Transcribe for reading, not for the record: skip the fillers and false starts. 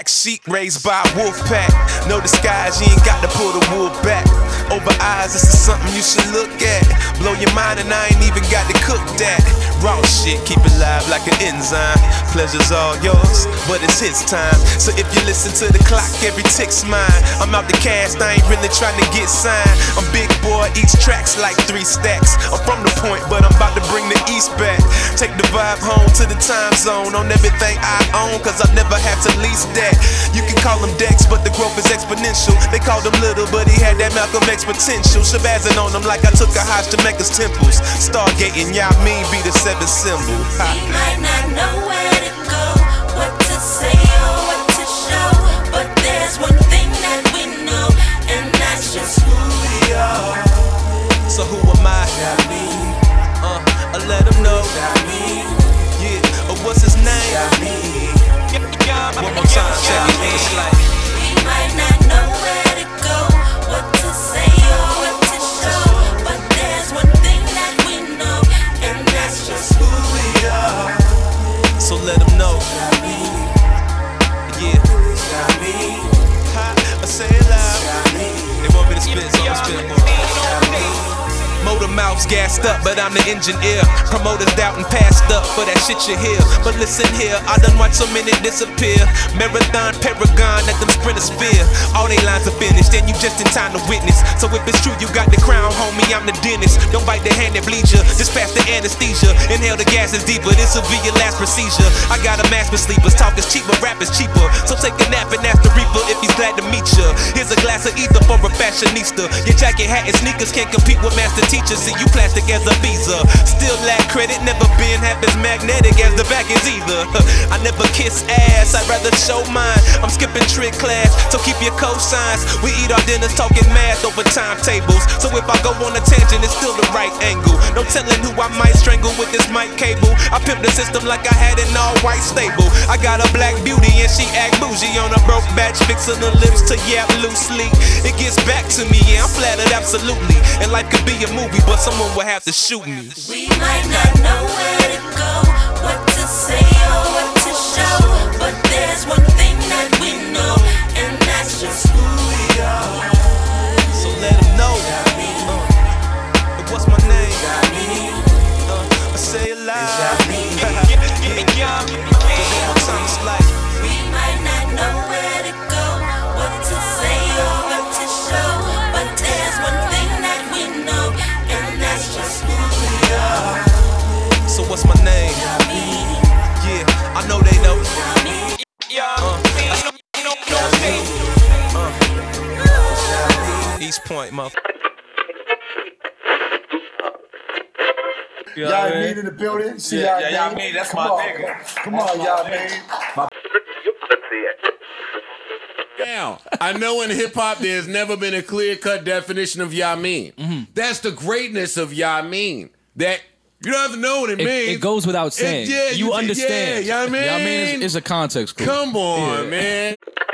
black sheep raised by a wolf pack. No disguise, you ain't got to pull the wool back. Over eyes, this is something you should look at. Blow your mind and I ain't even got to cook that. Raw shit, keep it live like an enzyme. Pleasure's all yours, but it's his time. So if you listen to the clock, every tick's mine. I'm out the cast, I ain't really trying to get signed. I'm big boy, each track's like 3 stacks. I'm from the point, but I'm about to bring the east back. Take the vibe home to the time zone on everything I own, cause I never had to lease that. You can call him Dex, but the growth is exponential. They called him little, but he had that Malcolm X potential. Shabazzing on him like I took a Hajj to Mecca's temples. Stargating, y'all mean be the 7th symbol. We might not know where to go, what to say or what to show, but there's one thing that we know, and that's just who we are. So who am I? I let him know. Yeah, what's his name? One more time, check it. It's like we might not know where to go, what to say or what to show, but there's one thing that we know, and that's just who we are. so let him know. Yeah. I say it loud. They want me to spit, so I'm spitting more. Motor mouths gassed up, but I'm the engineer. Promoters doubting passed up for that shit you hear. But listen here, I done watched so many disappear. Marathon, Paragon, let them sprinters fear. All they lines are finished, and you just in time to witness. So if it's true, you got the crown, homie, I'm the dentist. Don't bite the hand that bleeds you, just pass the anesthesia. Inhale the gas is deeper, this'll be your last procedure. I got a mask for sleepers, talk is cheaper, rap is cheaper. So take a nap and ask the reaper if he's glad to meet you. Here's a glass of ether for a fashionista. Your jacket, hat, and sneakers can't compete with master teachers. See you plastic as a visa. Still lack credit, never been half as magnetic as the back is either. I never kiss ass, I'd rather show mine. I'm skipping trick class, so keep your cosigns. We eat our dinners talking math over timetables. So if I go on a tangent, it's still the right angle. No telling who I might strangle with this mic cable. I pimp the system like I had an all-white stable. I got a black beauty and she act bougie on a broke batch, fixing her lips to yap loosely. It gets back to me, yeah, I'm flattered absolutely. And life could be a movie, but someone will have to shoot me. We might not know where to go, what to say or what to show, but there's one thing that we know, and that's just who we are. So let him know. What's my name? I say it loud. We might not know where to go, what to say or what to show, but there's one thing that we know, and that's just who we are. So what's my name? Yeah, I know they know. East Point, motherfucker. Y'all mean in the building? See y'all mean? That's my nigga. Come on, y'all mean. Now, I know in hip hop there's never been a clear-cut definition of Yamin. Mm-hmm. That's the greatness of Yamin. That you don't have to know what it means. It goes without saying. You understand. Yeah, Yamin. Yamin is a context clue. Come on, man.